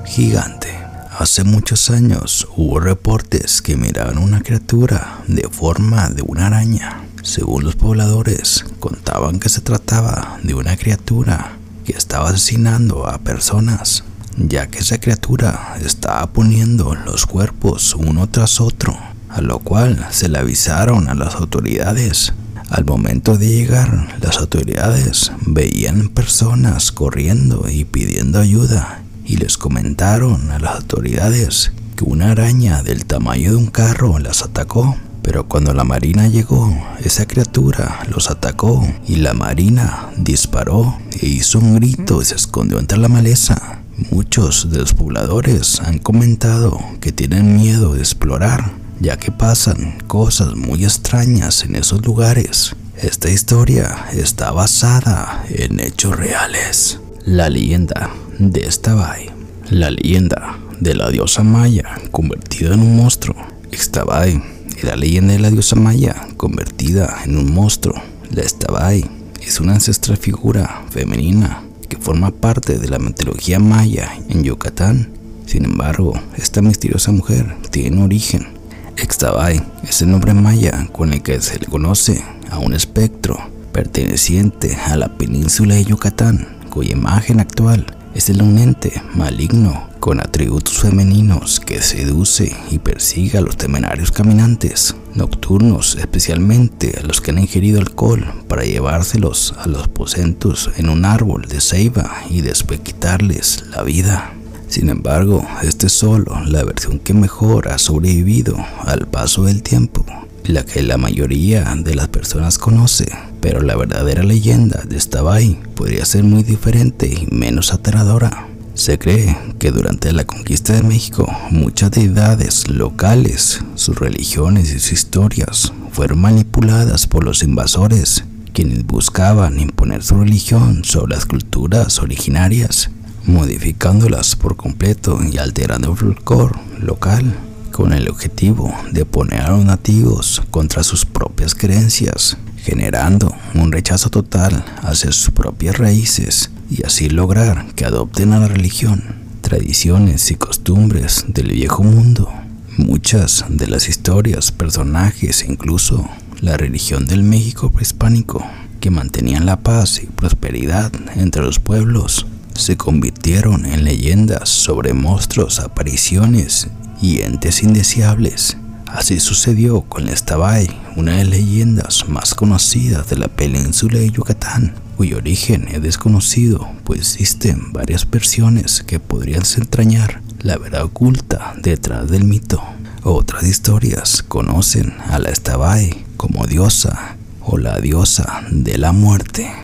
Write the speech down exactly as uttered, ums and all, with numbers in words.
gigante. Hace muchos años hubo reportes que miraban una criatura de forma de una araña. Según los pobladores, contaban que se trataba de una criatura que estaba asesinando a personas, ya que esa criatura estaba poniendo los cuerpos uno tras otro, a lo cual se le avisaron a las autoridades. Al momento de llegar, las autoridades veían personas corriendo y pidiendo ayuda, y les comentaron a las autoridades que una araña del tamaño de un carro las atacó. Pero cuando la marina llegó, esa criatura los atacó y la marina disparó e hizo un grito y se escondió entre la maleza. Muchos de los pobladores han comentado que tienen miedo de explorar, ya que pasan cosas muy extrañas en esos lugares. Esta historia está basada en hechos reales. La leyenda de Xtabay. La leyenda de la diosa maya convertida en un monstruo. Xtabay es la leyenda de la diosa maya convertida en un monstruo. La Xtabay es una ancestral figura femenina que forma parte de la mitología maya en Yucatán. Sin embargo, esta misteriosa mujer tiene un origen. Xtabay es el nombre maya con el que se le conoce a un espectro perteneciente a la península de Yucatán, cuya imagen actual es el de un ente maligno con atributos femeninos que seduce y persigue a los temerarios caminantes nocturnos, especialmente a los que han ingerido alcohol, para llevárselos a los aposentos en un árbol de ceiba y después quitarles la vida. Sin embargo, esta es solo la versión que mejor ha sobrevivido al paso del tiempo, la que la mayoría de las personas conoce, pero la verdadera leyenda de Xtabay podría ser muy diferente y menos aterradora. Se cree que durante la conquista de México, muchas deidades locales, sus religiones y sus historias fueron manipuladas por los invasores, quienes buscaban imponer su religión sobre las culturas originarias, modificándolas por completo y alterando el folclore local, con el objetivo de poner a los nativos contra sus propias creencias, generando un rechazo total hacia sus propias raíces y así lograr que adopten a la religión, tradiciones y costumbres del viejo mundo. Muchas de las historias, personajes e incluso la religión del México prehispánico, que mantenían la paz y prosperidad entre los pueblos, se convirtieron en leyendas sobre monstruos, apariciones y entes indeseables. Así sucedió con la Xtabay, una de las leyendas más conocidas de la península de Yucatán, cuyo origen es desconocido, pues existen varias versiones que podrían desentrañar la verdad oculta detrás del mito. Otras historias conocen a la Xtabay como diosa o la diosa de la muerte.